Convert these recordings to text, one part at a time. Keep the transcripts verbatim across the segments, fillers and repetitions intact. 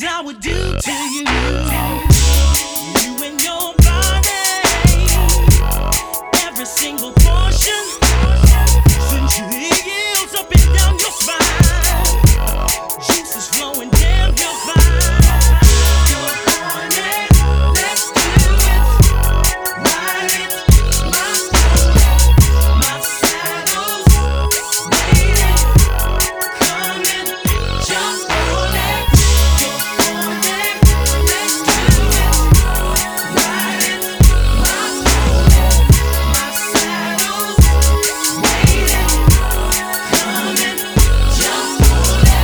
things I would do to you. You and your body, every single portion, sensually yields up and down your spine. Juices flowing down your spine. You're horny, let's do it. Ride it, my soul, my saddle's waiting. Come and jump on it. You're horny, let's do it. Ride it, my soul, my saddle's waiting. Come and jump on it.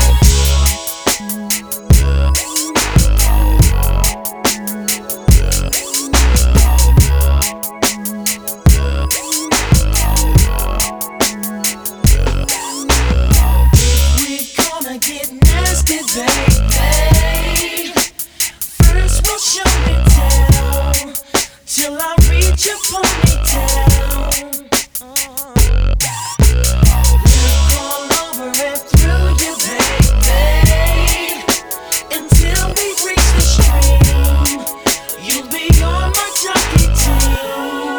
We're gonna get nasty, baby. First we'll show it down till I reach your ponytail. Look all over and through you, baby, until we reach the stream. You'll be on my jockey team.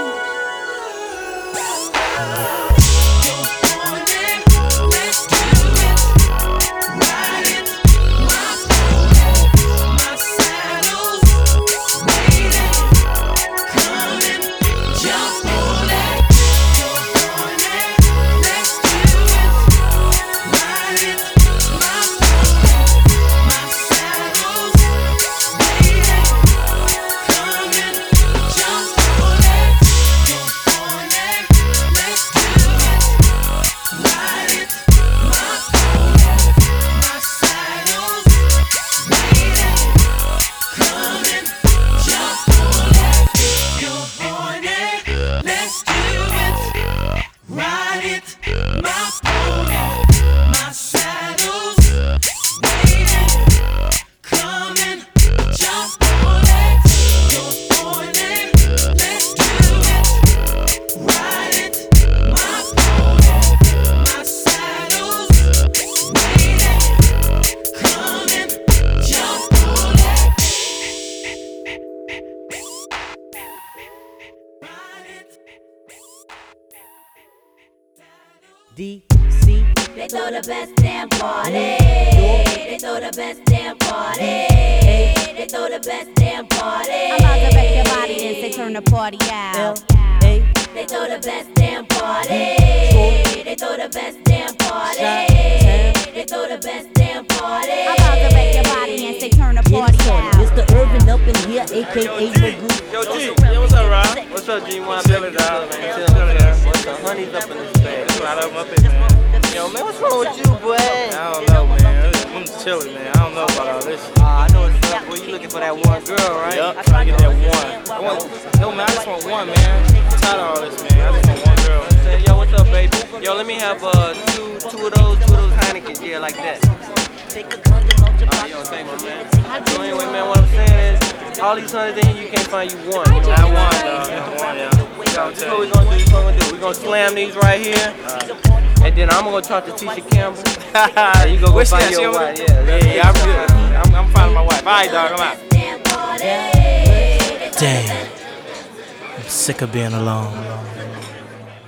You're horny, let's do it. Ride it, my pony, my saddle's waiting. Come and jump on it. You're horny, let's do it. Ride it, my pony, my saddle's waiting. Come and jump on it. You're horny, let's do it. Ride it, my pony, my saddle's waiting. Come and jump on it. You're horny, let's do it. Ride it, my pony, my saddle's waiting. Come and jump on it. You're horny, let's do it. Ride it, my pony, my saddle's waiting. Come and jump on it. Ride it. D C They throw the best damn party. They throw the best damn party. They throw the best damn party. I'm about to wreck your body and say turn the party L out. A They throw the best damn party. They throw the best damn party. They throw the best damn party. I'm about to wreck your body and say turn the Get party it started. out. Mister Urban up in here, aka Magoo. Yo, G, yo, what's up, Rob? What's up, G? What's up, man? Chillin', man. What's up? Honey's up in this bag. That's right up, up in, man. Yo, man, what's wrong with you, boy? I don't know, man. I'm just chillin', man. I don't know about all this shit. Uh, I know it's up, boy. You looking for that one girl, right? Yup, trying to get that one. I want, yo, man, I just want one, man. I'm tired of all this, man. I just want one girl. Say, yo, what's up, baby? Yo, let me have uh two, two of those, two of those Heinekens, yeah, like that. Uh, yo, thank you, man. So anyway, man, what I'm saying is, all these hundreds in here, you can't find you one. You know? I won, dog. I won, yeah. This is what we're gonna do. This is what we're gonna do. We're gonna slam these right here. And then I'm gonna talk to Tisha Campbell. And you go, go find your wife. Yeah, yeah, yeah, I'm good. I'm, I'm finding my wife. All right, dog, I'm out. Damn, I'm sick of being alone.